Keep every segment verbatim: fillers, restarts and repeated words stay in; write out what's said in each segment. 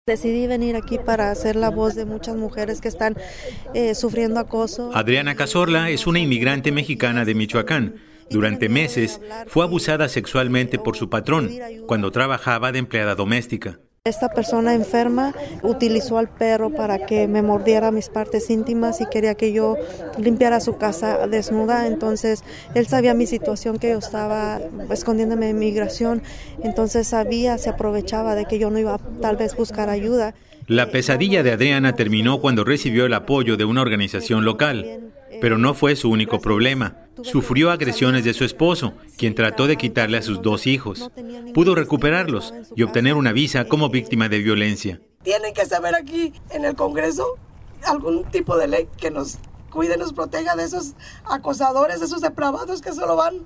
Decidí venir aquí para hacer la voz de muchas mujeres que están eh, sufriendo acoso. Adriana Cazorla es una inmigrante mexicana de Michoacán. Durante meses fue abusada sexualmente por su patrón cuando trabajaba de empleada doméstica. Esta persona enferma utilizó al perro para que me mordiera mis partes íntimas y quería que yo limpiara su casa desnuda. Entonces él sabía mi situación, que yo estaba escondiéndome de migración. Entonces sabía, se aprovechaba de que yo no iba a tal vez buscar ayuda. La pesadilla de Adriana terminó cuando recibió el apoyo de una organización local. Pero no fue su único problema. Sufrió agresiones de su esposo, quien trató de quitarle a sus dos hijos. Pudo recuperarlos y obtener una visa como víctima de violencia. Tienen que saber aquí en el Congreso algún tipo de ley que nos cuide, nos proteja de esos acosadores, de esos depravados que solo van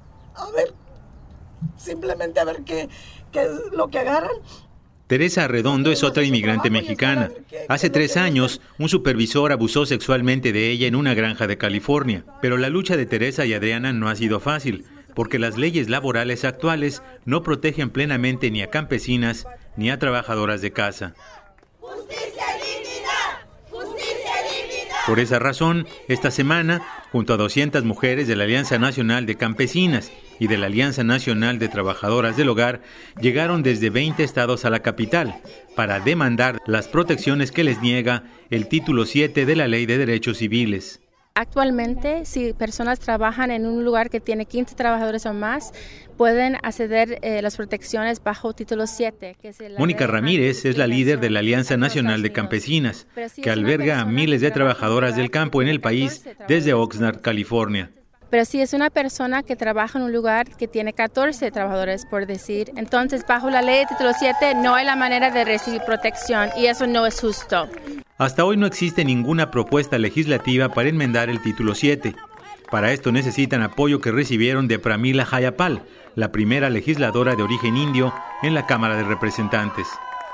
a ver, simplemente a ver qué, qué es lo que agarran. Teresa Arredondo es otra inmigrante mexicana. Hace tres años, un supervisor abusó sexualmente de ella en una granja de California. Pero la lucha de Teresa y Adriana no ha sido fácil, porque las leyes laborales actuales no protegen plenamente ni a campesinas ni a trabajadoras de casa. ¡Justicia y dignidad! ¡Justicia y dignidad! Por esa razón, esta semana, junto a doscientas mujeres de la Alianza Nacional de Campesinas y de la Alianza Nacional de Trabajadoras del Hogar, llegaron desde veinte estados a la capital para demandar las protecciones que les niega el título siete de la Ley de Derechos Civiles. Actualmente, si personas trabajan en un lugar que tiene quince trabajadores o más, pueden acceder a eh, las protecciones bajo título siete. Que es la Mónica Ramírez es la líder de la Alianza Nacional de Campesinas, que alberga a miles de trabajadoras del campo en el país desde Oxnard, California. Pero si es una persona que trabaja en un lugar que tiene catorce trabajadores, por decir, entonces bajo la ley de título siete no hay la manera de recibir protección y eso no es justo. Hasta hoy no existe ninguna propuesta legislativa para enmendar el título siete. Para esto necesitan apoyo que recibieron de Pramila Jayapal, la primera legisladora de origen indio en la Cámara de Representantes.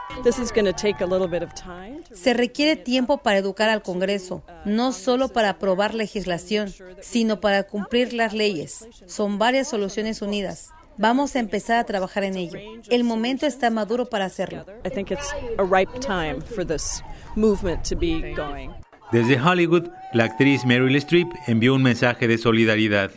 Se requiere tiempo para educar al Congreso, no solo para aprobar legislación, sino para cumplir las leyes. Son varias soluciones unidas. Vamos a empezar a trabajar en ello. El momento está maduro para hacerlo. Desde Hollywood, la actriz Meryl Streep envió un mensaje de solidaridad.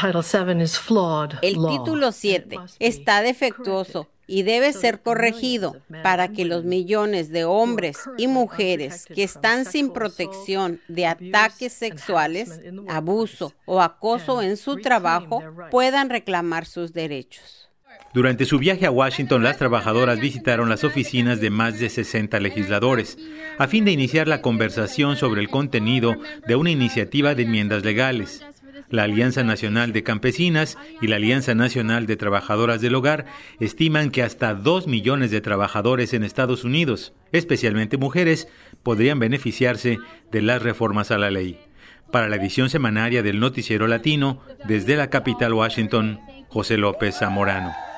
El título siete está defectuoso y debe ser corregido para que los millones de hombres y mujeres que están sin protección de ataques sexuales, abuso o acoso en su trabajo puedan reclamar sus derechos. Durante su viaje a Washington, las trabajadoras visitaron las oficinas de más de sesenta legisladores, a fin de iniciar la conversación sobre el contenido de una iniciativa de enmiendas legales. La Alianza Nacional de Campesinas y la Alianza Nacional de Trabajadoras del Hogar estiman que hasta dos millones de trabajadores en Estados Unidos, especialmente mujeres, podrían beneficiarse de las reformas a la ley. Para la edición semanaria del Noticiero Latino, desde la capital Washington, José López Zamorano.